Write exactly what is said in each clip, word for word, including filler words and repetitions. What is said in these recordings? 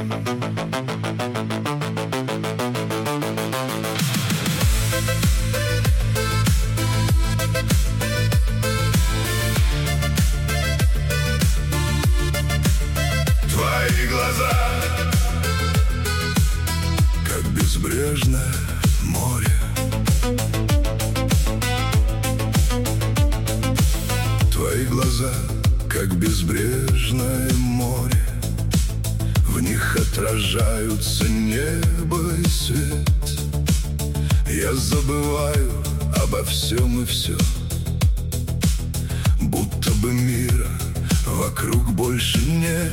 Твои глаза, как безбрежное море. Твои глаза, как безбрежное море. В них отражаются небо и свет. Я забываю обо всем и все, будто бы мира вокруг больше нет.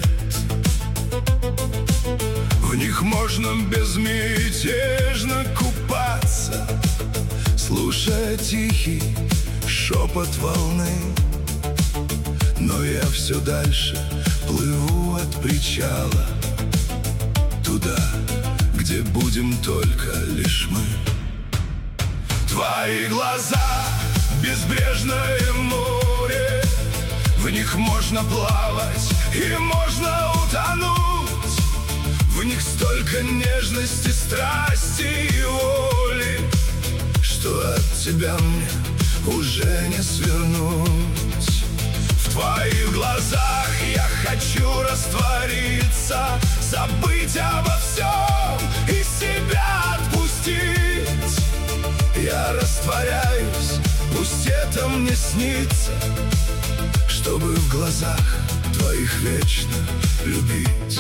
В них можно безмятежно купаться, слушая тихий шепот волны. Но я все дальше плыву от причала, туда, где будем только лишь мы. Твои глаза — безбрежное море. В них можно плавать и можно утонуть. В них столько нежности, страсти и воли, что от тебя мне уже не свернуть. В твоих глазах я хочу раствориться, забыть обо всем и себя отпустить. Я растворяюсь, пусть это мне снится, чтобы в глазах твоих вечно любить.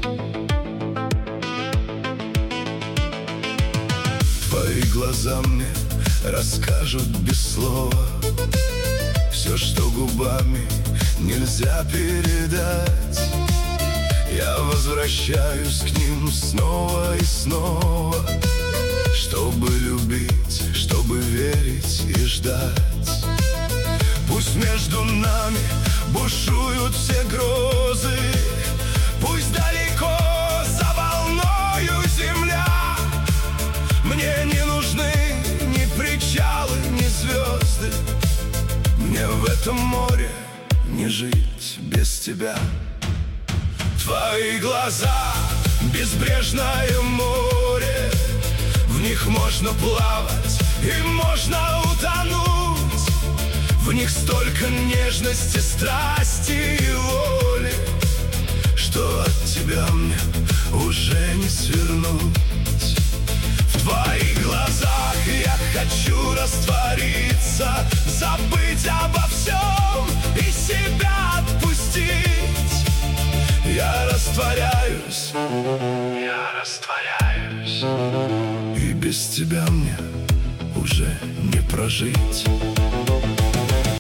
Твои глаза мне расскажут без слова все, что губами нельзя передать. Я возвращаюсь к ним снова и снова, чтобы любить, чтобы верить и ждать. Пусть между нами бушуют все грозы, пусть далеко за волною земля. Мне не нужны ни причалы, ни звезды. Мне в этом море не жить без тебя. Твои глаза — безбрежное море. В них можно плавать и можно утонуть. В них столько нежности, страсти и воли, что от тебя мне уже не свернуть. В твоих глазах я хочу раствориться, забыть обо всем и себя отпустить. Я растворяюсь, я растворяюсь, и без тебя мне уже не прожить.